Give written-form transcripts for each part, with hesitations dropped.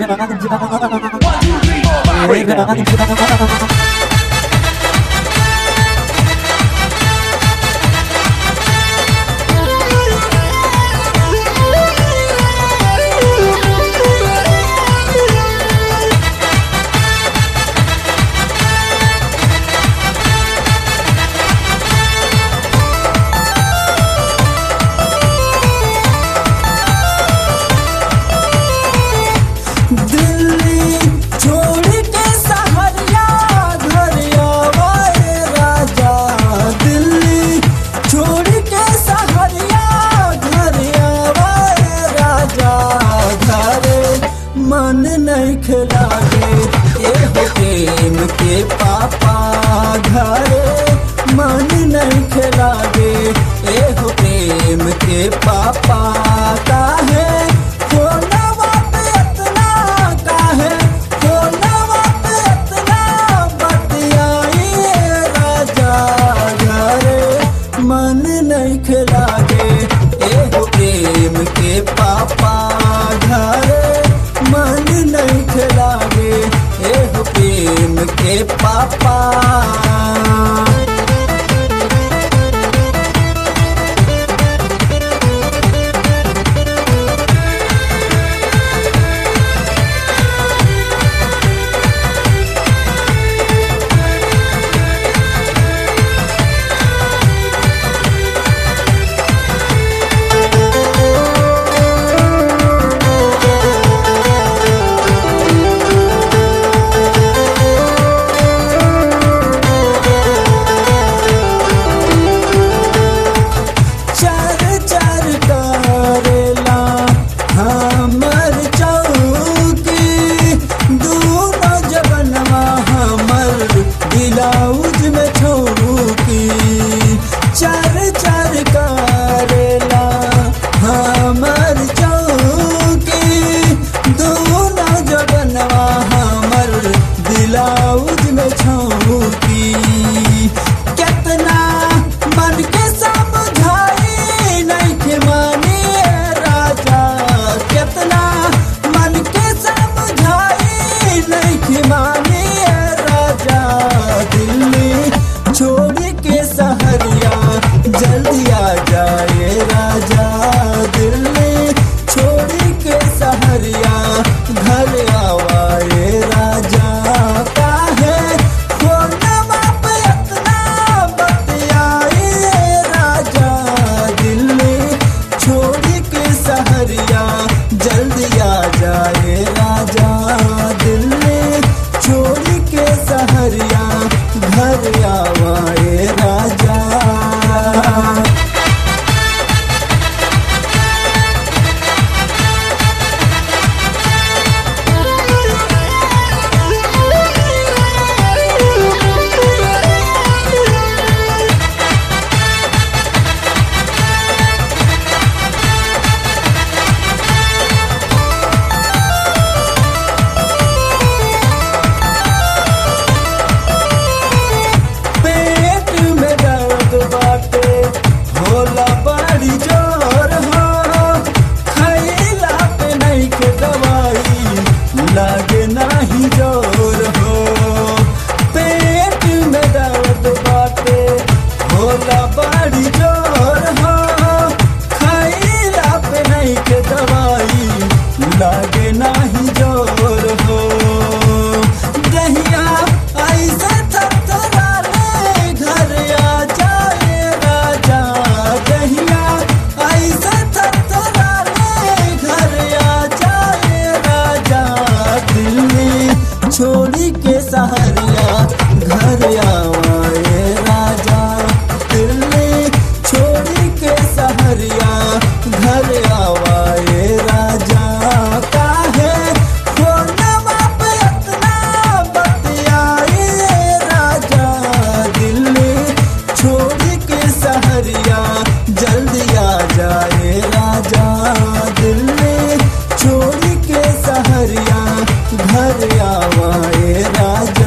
मन नहीं खिलागे एहो प्रेम के पापा घरे मन नहीं खिलागे एहो प्रेम के पापा काहे फोनवा पे इतना काहे फोनवा पे इतना बतियाई राजा घरे मन नहीं खिलागे एहो प्रेम के पापा घरे मन नहीं खिलागे एहो प्रेम के पापा। जल्दी आ जाए राजा दिल्ली छोड़ी के सहरिया घर आवाए राजा काहे फोनवा पे इतना बतियाई राजा दिल्ली छोड़ी के सहरिया जल्दी आ जाए राजा दिल्ली छोड़ी के सहरिया घर आवाए राजा। लागे नाही जोर हो पेट में दर्द बाटे होला बड़ी जोर हो खैला पे नहीं के दवाई लागे नाही जोर हो दहिया ऐसे थरथराले घर आ जाए राजा दहिया ऐसे थरथराले घर आ जाए राजा दिल्ली छोड़ी के सहरिया घर आवाए राजा दिल्ली छोड़ी के सहरिया घर आवाए राजा काहे फोनवा पे इतना बतियाई राजा दिल्ली छोड़ी के सहरिया जल्दी आ जाए राजा दिल्ली छोड़ी के सहरिया घर आवाए राजा।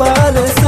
परेशान।